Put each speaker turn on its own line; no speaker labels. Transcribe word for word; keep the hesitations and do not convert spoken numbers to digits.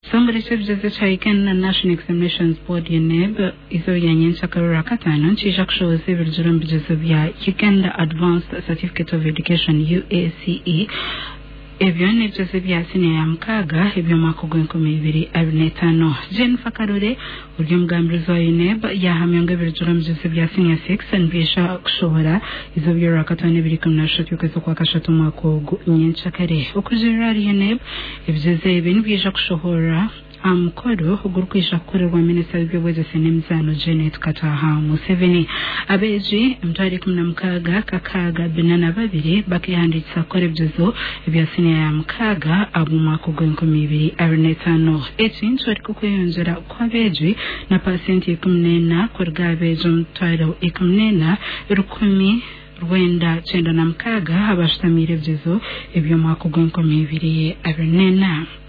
Somebody said that Chaiken National Examinations Board N E B izo yanyencha karura katano nchija kushoze biljurumbi jazubya Uganda Advanced Certificate of Education U A C E ebyo nebyo byasine ya mkaga ebyo makogo nkumi ibiri abinetano Jen Fakarore uryo mugambirizo wa U N E B yahamyonga biljurumbi byasine six nbisha kushobora izo byora katano ibiri kumna shatu kwezo kwa kashatu makogo nyencha kare okujira U N E B ebyo ibintu byija kushobora amukoro ugurukisha kukorerwa Minisitiri w'Ubuyobozi n'Imizano Janet Kataha Museveni abeji mtari kumna mkaga kakaga binana babiri bakihanditsa korebyezo byasine ya mkaga abuma kugwenkumi ibiri abinetano ekintu ariko kwiyonjera kwa beji na pasenti kumnena kurga bejo mtaro ikumnena rukumi Rwenda chenda na mkaga abashitamire byezo ebyo makugwenkumi ibiri abinena